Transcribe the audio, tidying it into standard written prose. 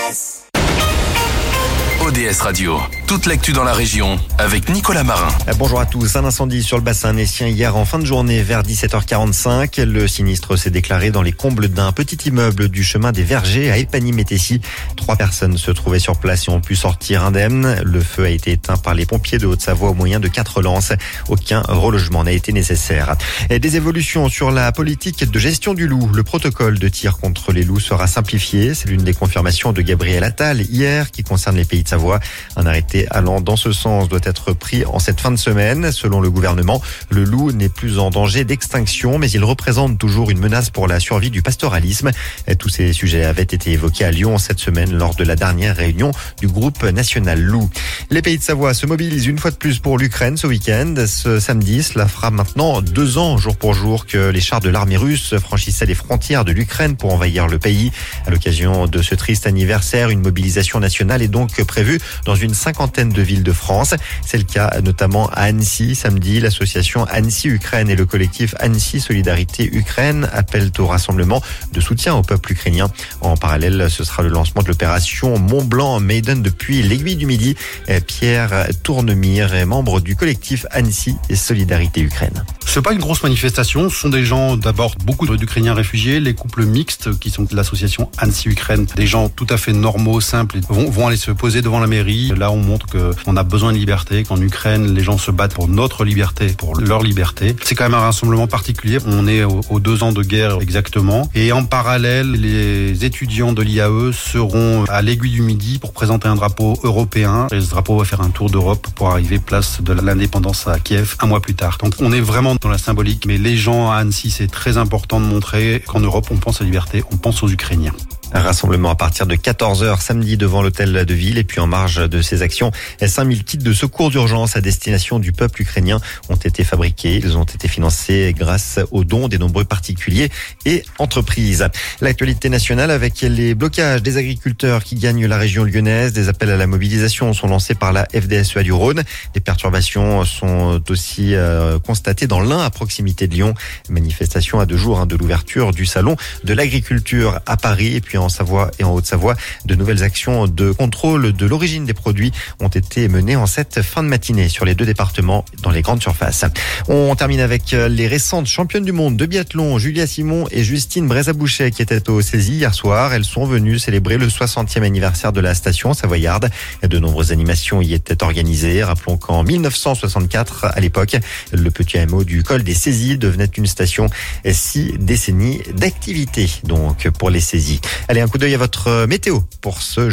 ODS Radio, toute l'actu dans la région avec Nicolas Marin. Bonjour à tous. Un incendie sur le bassin naissien hier en fin de journée vers 17h45. Le sinistre s'est déclaré dans les combles d'un petit immeuble du chemin des Vergers à Épagny-Métessy. 3 personnes se trouvaient sur place et ont pu sortir indemnes. Le feu a été éteint par les pompiers de Haute-Savoie au moyen de 4 lances. Aucun relogement n'a été nécessaire. Et des évolutions sur la politique de gestion du loup. Le protocole de tir contre les loups sera simplifié. C'est l'une des confirmations de Gabriel Attal hier qui concerne les Pays de Savoie. Un arrêté allant dans ce sens doit être pris en cette fin de semaine. Selon le gouvernement, le loup n'est plus en danger d'extinction, mais il représente toujours une menace pour la survie du pastoralisme. Tous ces sujets avaient été évoqués à Lyon cette semaine lors de la dernière réunion du groupe national loup. Les Pays de Savoie se mobilisent une fois de plus pour l'Ukraine ce week-end. Ce samedi, cela fera maintenant 2 ans jour pour jour que les chars de l'armée russe franchissaient les frontières de l'Ukraine pour envahir le pays. À l'occasion de ce triste anniversaire, une mobilisation nationale est donc prévue dans une 50aine de villes de France. C'est le cas notamment à Annecy. Samedi, l'association Annecy-Ukraine et le collectif Annecy Solidarité Ukraine appellent au rassemblement de soutien au peuple ukrainien. En parallèle, ce sera le lancement de l'opération Mont-Blanc Maiden depuis l'Aiguille du Midi. Pierre Tournemire est membre du collectif Annecy et Solidarité Ukraine. C'est pas une grosse manifestation, ce sont des gens, d'abord beaucoup d'Ukrainiens réfugiés, les couples mixtes qui sont de l'association Annecy-Ukraine, des gens tout à fait normaux, simples, vont aller se poser devant la mairie. Là, on montre qu'on a besoin de liberté, qu'en Ukraine, les gens se battent pour notre liberté, pour leur liberté. C'est quand même un rassemblement particulier. On est aux 2 ans de guerre exactement. Et en parallèle, les étudiants de l'IAE seront à l'Aiguille du Midi pour présenter un drapeau européen. Et ce drapeau va faire un tour d'Europe pour arriver place de l'indépendance à Kiev 1 mois plus tard. Donc on est vraiment dans la symbolique. Mais les gens à Annecy, c'est très important de montrer qu'en Europe, on pense à la liberté, on pense aux Ukrainiens. Un rassemblement à partir de 14h samedi devant l'hôtel de ville. Et puis en marge de ces actions, 5000 kits de secours d'urgence à destination du peuple ukrainien ont été fabriqués. Ils ont été financés grâce aux dons des nombreux particuliers et entreprises. L'actualité nationale avec les blocages des agriculteurs qui gagnent la région lyonnaise. Des appels à la mobilisation sont lancés par la FDSEA du Rhône. Des perturbations sont aussi constatées dans l'Ain à proximité de Lyon. Manifestation à 2 jours de l'ouverture du salon de l'agriculture à Paris. Et puis en Savoie et en Haute-Savoie, de nouvelles actions de contrôle de l'origine des produits ont été menées en cette fin de matinée sur les 2 départements dans les grandes surfaces. On termine avec les récentes championnes du monde de biathlon, Julia Simon et Justine Brézabouchet qui étaient au Césy hier soir. Elles sont venues célébrer le 60e anniversaire de la station savoyarde. De nombreuses animations y étaient organisées. Rappelons qu'en 1964, à l'époque, le petit hameau du col des Saisies devenait une station 6 décennies d'activité donc pour les Saisies. Allez, un coup d'œil à votre météo pour ce